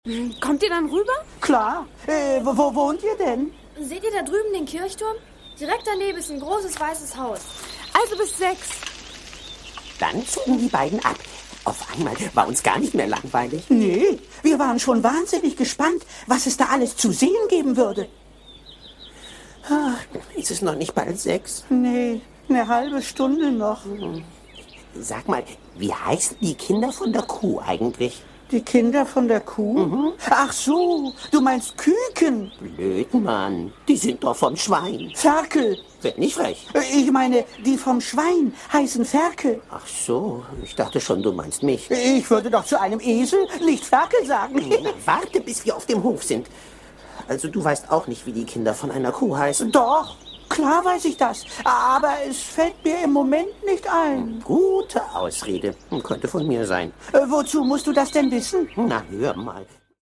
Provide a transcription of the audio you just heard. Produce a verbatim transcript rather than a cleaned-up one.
Kommt ihr dann rüber? Klar. Äh, wo, wo wohnt ihr denn? Seht ihr da drüben den Kirchturm? Direkt daneben ist ein großes weißes Haus. Also bis sechs. Dann zogen die beiden ab. Auf einmal war uns gar nicht mehr langweilig. Nee, wir waren schon wahnsinnig gespannt, was es da alles zu sehen geben würde. Ach, ist es noch nicht bald sechs? Nee, eine halbe Stunde noch. Sag mal, wie heißen die Kinder von der Kuh eigentlich? Die Kinder von der Kuh? Mhm. Ach so, du meinst Küken. Blöd, Mann. Die sind doch vom Schwein. Ferkel. Werd nicht frech. Ich meine, die vom Schwein heißen Ferkel. Ach so, ich dachte schon, du meinst mich. Ich würde doch zu einem Esel nicht Ferkel sagen. Na, warte, bis wir auf dem Hof sind. Also du weißt auch nicht, wie die Kinder von einer Kuh heißen? Doch, klar weiß ich das. Aber es fällt mir im Moment nicht ein. Gute Ausrede. Könnte von mir sein. Äh, wozu musst du das denn wissen? Na, hör mal.